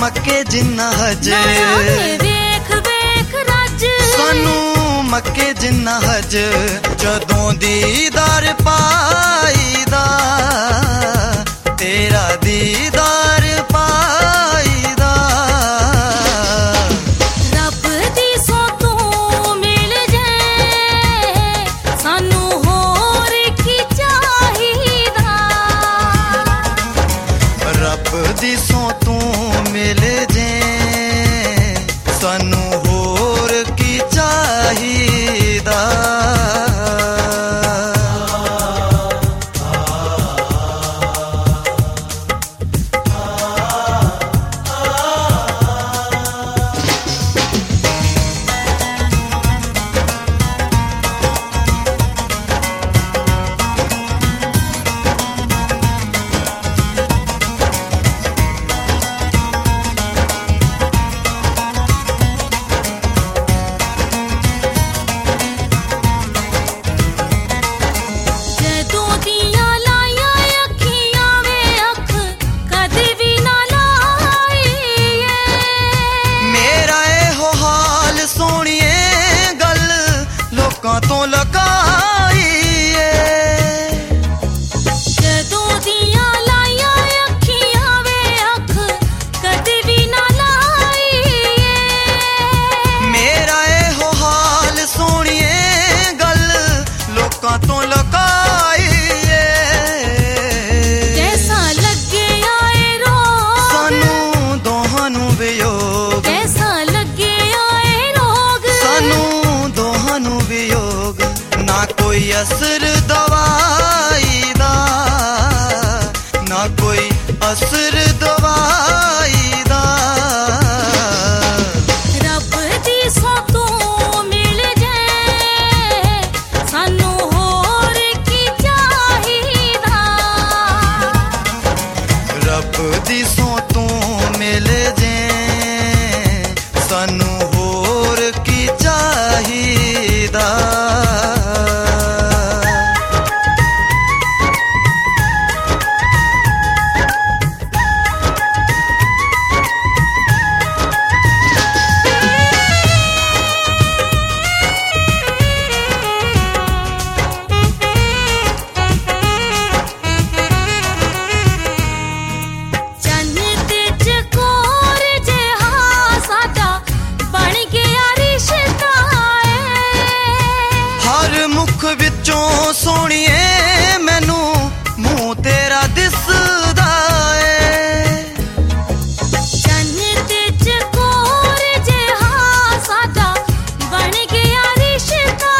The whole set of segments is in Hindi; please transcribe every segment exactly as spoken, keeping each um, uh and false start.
मक्के जिन्ना हज वेख वेख रज सानू मक्के जिन्ना हज जदों दीदार पाईदा तेरा दीदार पाईदा रब दी सौ तू मिल जाए सानू होर की चाहिदा रब दी सौ तू मिल जाए सानू होर की चाहिदा तो लगाई जदों दियां लाइया अखियां वे अख कदे भी ना लाई मेरा एहो हाल सोनिए गल लोकां तो लगाई कैसा लगे आए रोग सानू दोहां नू वियोग कैसा लगे आए रोग सानू दोहां नू वियोग ना कोई असर दवाई दा ना कोई असर दवाई दा रब दी सौ तू मिल जाए सानू होर की चाहिदा रब दी सौ तू मिल जाए सानू होर की चाहिदा विचों सोनिए मैनू मुंह तेरा दिसदा ए चन्न ते चकोर जिहा साडा बन गया रिश्ता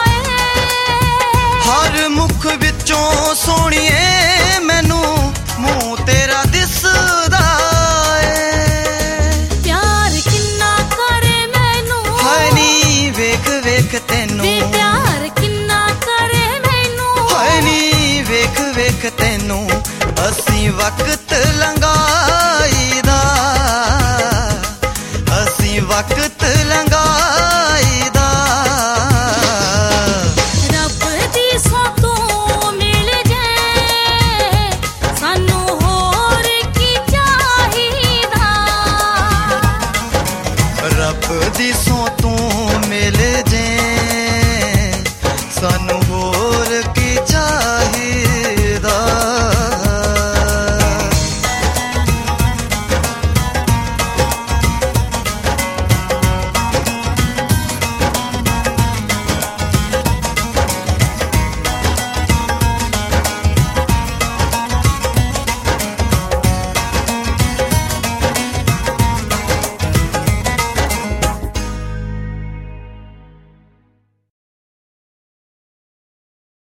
ए हर मुख विचों सोनिए मैनू मुंह तेरा दिसदा ए प्यार किन्ना करे मैनू हाय नी वेख वेख तैनू प्यार किन्ना करे मैनू हाय नी वेख वेख तैनू असी वक्त